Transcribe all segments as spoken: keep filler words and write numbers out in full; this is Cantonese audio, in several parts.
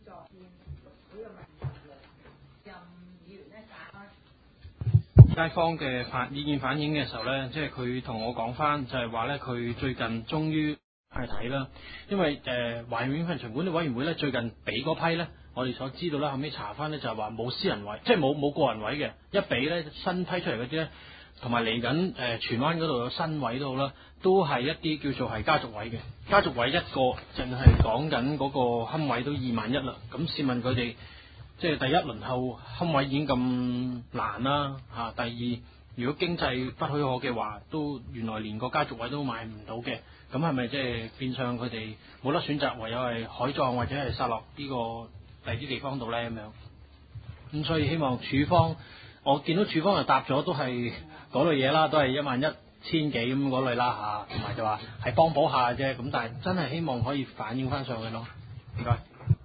街坊嘅反意見反映嘅時候呢，即係佢同我講翻，就係話呢，佢最近終於係睇啦，因為誒華苑墳場管理委員會呢，最近俾嗰批呢，我哋所知道啦，後尾查翻呢，就係話冇私人位，即係冇冇個人位嘅，一俾呢，新批出嚟嗰啲呢，同埋嚟緊誒荃灣嗰度有新位都好啦，都係一啲叫做係家族位嘅，家族位一個淨係講緊嗰個龕位都二萬一啦，咁試問佢哋。即係第一輪候龕位已經咁難啦嚇、啊，第二如果經濟不許可嘅話，都原來連個家族位都買唔到嘅，咁係咪即係變相佢哋冇得選擇，唯有係海葬或者係撒落呢個第二啲地方度咧咁樣？咁所以希望署方，我見到署方就答咗都係嗰類嘢啦，都係一萬一千幾咁嗰類啦嚇，同、啊、埋就話係幫補下啫，咁但係真係希望可以反映翻上去咯，唔該。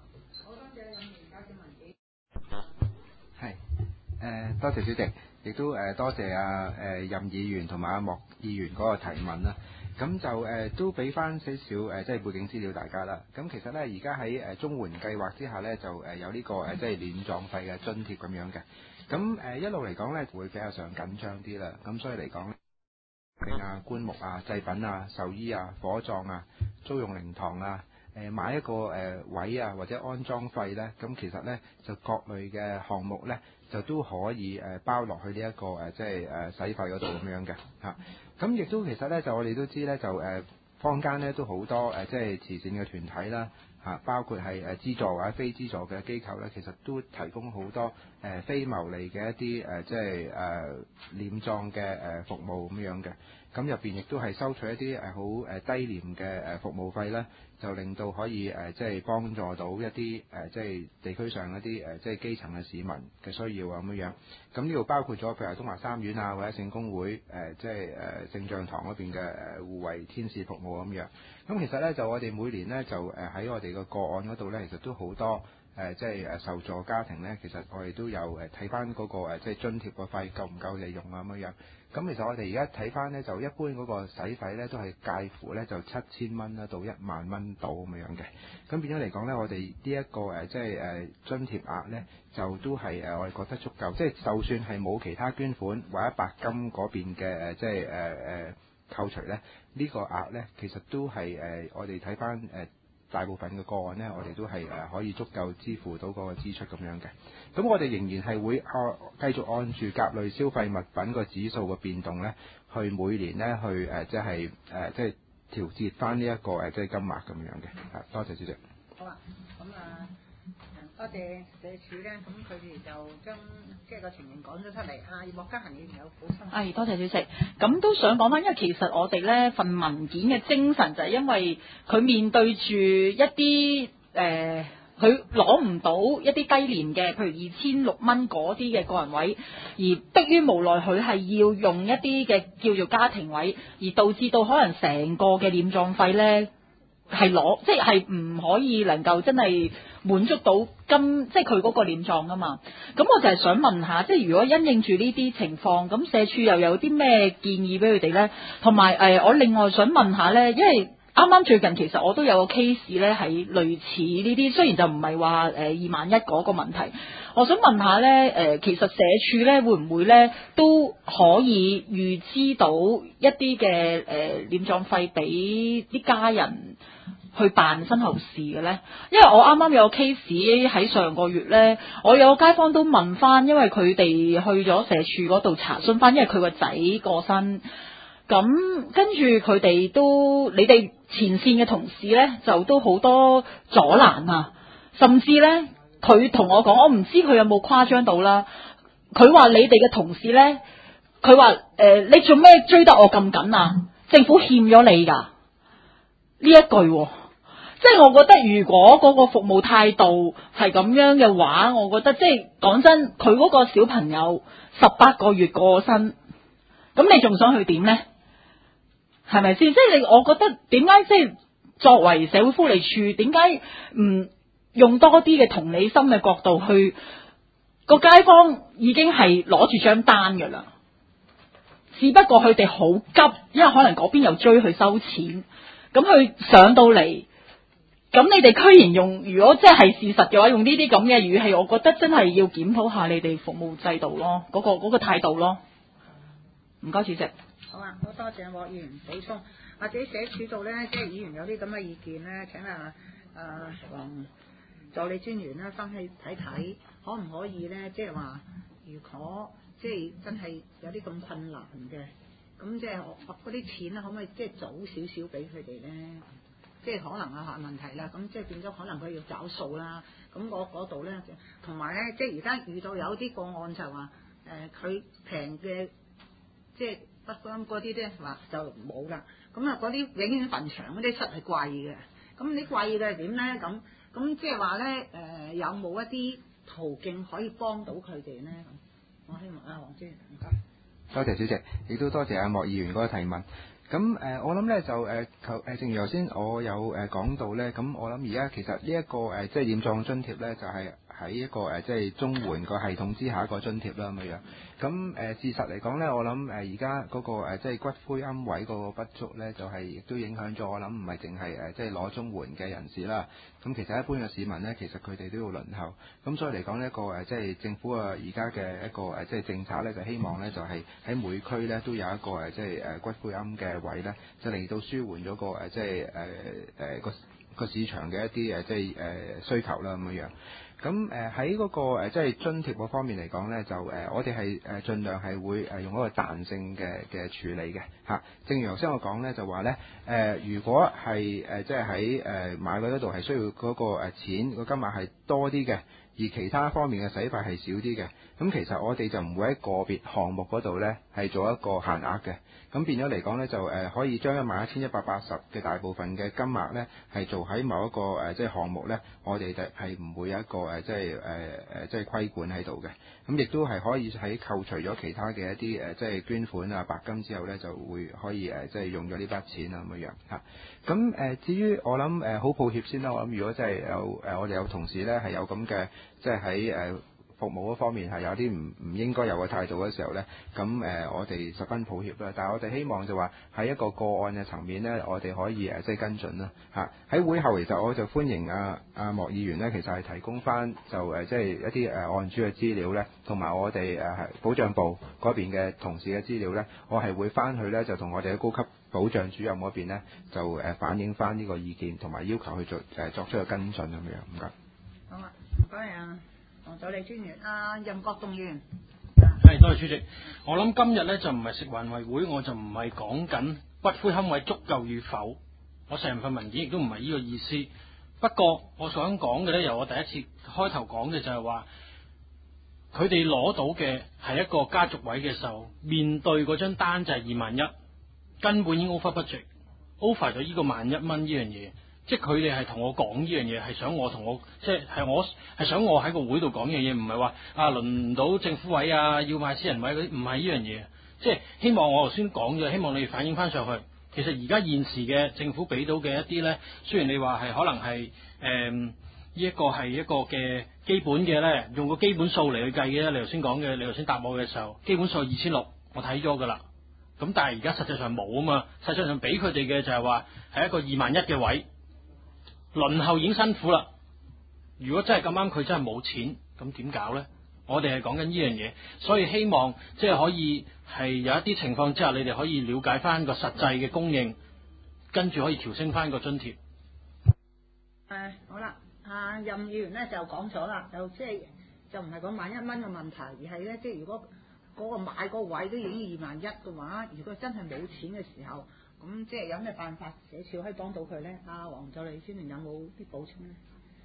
誒、呃，多謝主席，亦都誒、呃、多謝阿誒任議員同埋阿莫議員嗰個提問啦。咁就誒、呃、都俾翻少少誒即係背景資料大家啦。咁其實咧，而家喺誒綜援計劃之下咧，就誒有呢、這個誒即係殮葬費嘅津貼咁樣嘅。咁誒、呃、一路嚟講咧，會比較上緊張啲啦。咁所以嚟講咧，啊棺木啊、祭品啊、壽衣啊、火葬啊、租用靈堂啊。誒買一個誒位啊，或者安裝費咧，咁其實咧就各類嘅項目咧，就都可以誒包落去呢、這、一個誒即係誒使費嗰度咁樣嘅嚇。咁亦都其實咧，就我哋都知咧，就誒坊間咧都好多誒即係慈善嘅團體啦嚇，包括係誒資助或者非資助嘅機構咧，其實都提供好多誒非牟利嘅一啲誒即係誒殮葬嘅誒服務咁樣嘅。咁入邊亦都係收取一啲誒好誒低廉嘅誒服務費咧，就令到可以誒即係幫助到一啲誒即係地區上一啲誒即係基層嘅市民嘅需要啊咁樣樣。咁呢度包括咗譬如東華三院啊，或者聖公會誒即係誒聖將堂嗰邊嘅誒護衛天使服務咁樣。咁其實咧就我哋每年咧就誒喺我哋嘅個案嗰度咧，其實都好多。誒即係誒受助家庭咧，其實我哋都有誒睇翻嗰個誒即係津貼個費夠唔夠利用啊咁樣樣。咁其實我哋而家睇翻咧，就一般嗰個使費咧都係介乎咧就七千蚊啦到一萬蚊到咁樣嘅。咁變咗嚟講咧，我哋呢一個誒即係誒津貼額咧，就都係誒我哋覺得足夠。即係就算係冇其他捐款或者白金嗰邊嘅誒即係誒誒扣除咧，呢個額咧其實都係誒我哋睇翻誒。大部分嘅個案呢，我哋都係誒可以足夠支付到嗰個支出咁樣嘅。咁我哋仍然係會按繼續按住甲類消費物品個指數嘅變動呢，去每年呢去誒即係誒即係調節翻呢一個誒即係金額咁樣嘅。啊，多謝主席。 好啊，咁啊，多謝社署咧，咁佢哋就將即係個情形講咗出嚟。啊，莫家嫻議員有補充。 係，多謝主席。咁都想講翻，因為其實我哋咧份文件嘅精神就係因為佢面對住一啲誒，佢攞唔到一啲低廉嘅，譬如二千六蚊嗰啲嘅個人位，而迫於無奈佢係要用一啲嘅叫做家庭位，而導致到可能成個嘅殮葬費咧係攞，即係唔可以能夠真係滿足到今即係佢嗰個殮葬啊嘛。咁我就係想問下，即係如果因應住呢啲情況，咁社署又有啲咩建議俾佢哋咧？同埋誒，我另外想問下咧，因為啱啱最近其實我都有個 case 咧係類似呢啲，雖然就唔係話誒二萬一嗰個問題。我想問下咧，誒、呃、其實社署咧會唔會咧都可以預知到一啲嘅誒殮葬費俾啲家人去辦身後事嘅咧？因為我啱啱有個 case 喺上個月咧，我有個街坊都問翻，因為佢哋去咗社署嗰度查詢翻，因為佢個仔過身。咁跟住佢哋都，你哋前線嘅同事呢，就都好多阻攔啊，甚至呢，佢同我講，我唔知佢有冇誇張到啦。佢話你哋嘅同事呢，佢話誒，你做咩追得我咁緊啊？政府欠咗你㗎呢一句、哦，即係我覺得如果嗰個服務態度係咁樣嘅話，我覺得即係講真，佢嗰個小朋友十八個月過身，咁你仲想去點呢？係咪先？即係你，我覺得點解即係作為社會福利署，點解唔用多啲嘅同理心嘅角度去？個街坊已經係攞住張單噶啦，只不過佢哋好急，因為可能嗰邊又追佢收錢，咁佢上到嚟咁你哋居然用，如果真係事實嘅話，用呢啲咁嘅語氣，我覺得真係要檢討下你哋服務制度咯，嗰、個嗰、個態度咯。唔該，主席。 好啊，好多謝莫議員補充，或者社署度咧，即係議員有啲咁嘅意見咧，請啊啊黃助理專員咧翻去睇睇，可唔可以咧？即係話，如果即係真係有啲咁困難嘅，咁即係嗰啲錢咧，可唔可以即係早少少俾佢哋咧？即係可能啊問題啦，咁即係變咗可能佢要找數啦。咁我嗰度咧，同埋咧，即係而家遇到有啲個案就話，誒佢平嘅，即係不啱嗰啲咧話就冇啦。咁啊嗰啲永遠墳場嗰啲室係貴嘅。咁你貴嘅係點咧？咁咁即係話咧，誒有冇一啲途徑可以幫到佢哋咧？咁我希望啊黃專員唔該。 多謝主席，亦都多謝阿莫議員嗰個提問。咁誒、呃，我諗咧就誒，求、呃、誒，正如頭先我有誒講到咧，咁我諗而家其實呢、這、一個誒、呃，即係殮葬津貼咧，就係、是、喺一個誒、呃，即係綜援個系統之下一個津貼啦咁樣。咁誒、呃、事實嚟講咧，我諗誒而家嗰個、呃、即係骨灰龕位嗰個不足咧，就係、是、亦都影響咗。我諗唔係淨係誒，即係攞綜援嘅人士啦。咁其實一般嘅市民咧，其實佢哋都要輪候。咁所以嚟講呢一個誒，即係政府啊而家嘅一個誒，即係政策咧，就希望咧就係喺每區咧都有一個誒，即係誒骨灰龕嘅位咧，就嚟到舒緩咗個誒，即係誒誒個個市場嘅一啲誒，即係誒需求啦咁樣樣。咁誒喺嗰個誒即係津貼嗰方面嚟講咧，就誒我哋係誒盡量係會誒用一個彈性嘅嘅處理嘅嚇。正如頭先我講咧，就話咧誒，如果係誒即係喺誒買嗰度係需要嗰個誒錢個金額係多啲嘅，而其他方面嘅使費係少啲嘅，咁其實我哋就唔會喺個別項目嗰度咧係做一個限額嘅。咁變咗嚟講咧，就誒可以將一萬一千一百八十嘅大部分嘅金額咧，係做喺某一個誒即係項目咧，我哋就係唔會有一個誒即係誒誒即係規管喺度嘅。咁亦都係可以喺扣除咗其他嘅一啲誒即係捐款啊白金之後咧，就會可以誒即係用咗呢筆錢啊咁樣樣嚇。咁誒至於我諗誒好抱歉先啦，我諗如果真係有誒我哋有同事咧係有咁嘅即係喺誒服務嗰方面係有啲唔唔應該有嘅態度嘅時候呢，咁誒、呃、我哋十分抱歉啦。但係我哋希望就話喺一個個案嘅層面呢，我哋可以誒即係跟進啦嚇。喺會後其實我就歡迎阿阿莫議員呢，其實係提供翻就誒即係一啲誒案主嘅資料呢，同埋我哋誒係保障部嗰邊嘅同事嘅資料呢，我係會翻去呢，就同我哋嘅高級保障主任嗰邊呢，就誒反映翻呢個意見，同埋要求去做誒作出個跟進咁樣。唔該。 好啊，唔該啊。黃助理專員啊，任國棟議員。 係，多謝主席。我諗今日咧就唔係食環委會，我就唔係講緊骨灰龕位足夠與否，我成份文件亦都唔係呢個意思。不過我想講嘅咧，由我第一次開頭講嘅就係話，佢哋攞到嘅係一個家族位嘅時候，面對嗰張單就係二萬一，根本已經 over budget，over 咗呢個萬一蚊呢樣嘢。即係佢哋係同我講呢樣嘢，係想我同我即係係我係想我喺個會度講呢樣嘢，唔係話啊輪唔到政府位啊，要買私人位嗰啲，唔係呢樣嘢。即係希望我頭先講嘅，希望你哋反映翻上去。其實而家現時嘅政府俾到嘅一啲咧，雖然你話係可能係誒呢一個係一個嘅基本嘅咧，用個基本數嚟去計嘅。你頭先講嘅，你頭先答我嘅時候，基本數二千六，我睇咗㗎啦。咁但係而家實際上冇啊嘛，實際上俾佢哋嘅就係話係一個二萬一嘅位。輪候已經辛苦啦，如果真係咁啱佢真係冇錢，咁點搞呢？我哋係講緊呢樣嘢，所以希望即係可以係有一啲情況之下，你哋可以了解翻個實際嘅供應，跟住可以調升翻個津貼。 誒好啦，阿任議員咧就講咗啦，就即係就唔係講萬一蚊嘅問題，而係咧即係如果嗰個買嗰個位都已經二萬一嘅話，如果真係冇錢嘅時候。咁即係有咩辦法社署可以幫到佢咧？阿黃助理專員有冇啲補充咧？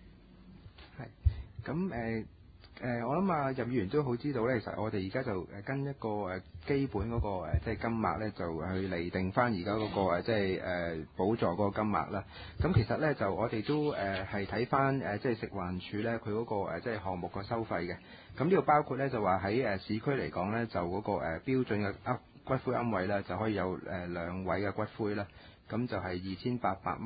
係，咁誒誒，我諗啊任議員都好知道咧，其實我哋而家就誒跟一個誒基本嗰個誒即係金額咧，就去釐定翻而家嗰個誒即係誒補助嗰個金額啦。咁其實咧就我哋都誒係睇翻誒即係食環署咧佢嗰個誒即係項目個收費嘅。咁呢度包括咧就話喺誒市區嚟講咧，就嗰個誒標準嘅呃骨灰龕位咧就可以有誒兩位嘅骨灰啦，咁就係二千八百蚊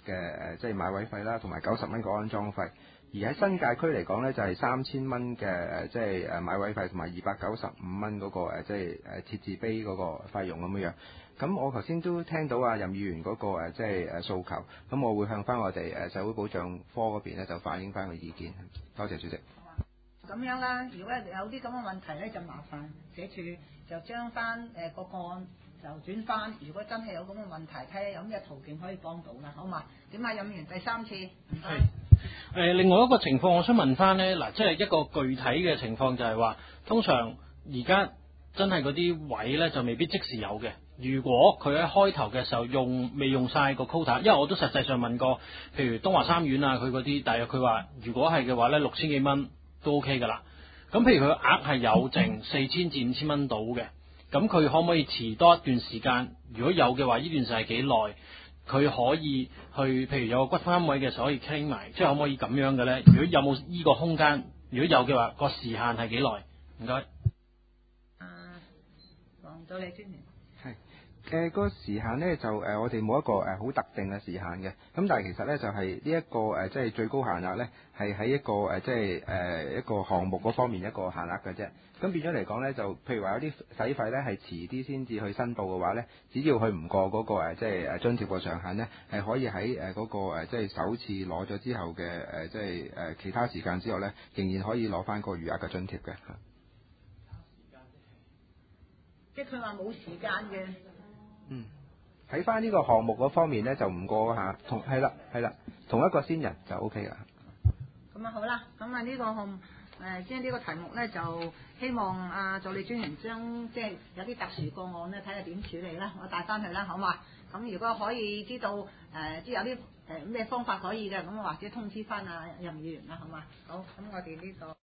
嘅誒，即係買位費啦，同埋九十蚊個安裝費。而喺新界區嚟講呢，就係三千蚊嘅誒，即係誒買位費，同埋二百九十五蚊嗰個誒，即係誒設置碑嗰個費用咁樣樣。咁我頭先都聽到啊任議員嗰個誒，即係誒訴求，咁我會向翻我哋誒社會保障科嗰邊咧，就反映翻個意見。多謝主席。 咁樣啦，如果有啲咁嘅問題咧，就麻煩社署就將翻誒個個案就轉翻。如果真係有咁嘅問題，睇下有咩途徑可以幫到啦，好嘛？點啊，任議員第三次。 係。誒，另外一個情況，我想問翻呢，嗱，即係一個具體嘅情況就係話，通常而家真係嗰啲位呢，就未必即時有嘅。如果佢喺開頭嘅時候用未用晒個 quota，因為我都實際上問過，譬如東華三院啊，佢嗰啲，大約佢話如果係嘅話呢，六千幾蚊都 OK 㗎啦。咁譬如佢額係有剩四千至五千蚊到嘅，咁佢可唔可以遲多一段時間？如果有嘅話，呢段時間係幾耐？佢可以去，譬如有個骨灰位嘅時候可以傾埋，即係可唔可以咁樣嘅咧？如果有冇依個空間？如果有嘅話，個時限係幾耐？唔該。 啊，黃助理專員。 係。誒、呃嗰個時限呢，就誒、呃、我哋冇一個誒好、呃、特定嘅時限嘅，咁但係其實呢，就係呢一個誒、呃、即係最高限額呢，係喺一個誒、呃、即係誒、呃、一個項目嗰方面一個限額嘅啫。咁變咗嚟講呢，就譬如話有啲使費呢係遲啲先至去申報嘅話呢，只要佢唔過嗰、那個、呃、即係誒津貼個上限呢，係可以喺誒嗰個、呃、即係首次攞咗之後嘅誒、呃、即係誒、呃、其他時間之後呢，仍然可以攞翻個餘額嘅津貼嘅嚇。 即係佢話冇時間嘅。 嗯，睇翻呢個項目嗰方面咧，就唔過嚇，同係啦係啦，同一個先人就 O K 啦。 咁啊好啦，咁啊呢個項誒即係呢個題目咧，就希望啊助理專員將即係有啲特殊個案咧，睇下點處理啦，我帶翻去啦，好嘛？咁如果可以知道誒、呃、即係有啲誒咩方法可以嘅，咁我或者通知翻啊任議員啦，好嘛？好，咁我哋呢、這個。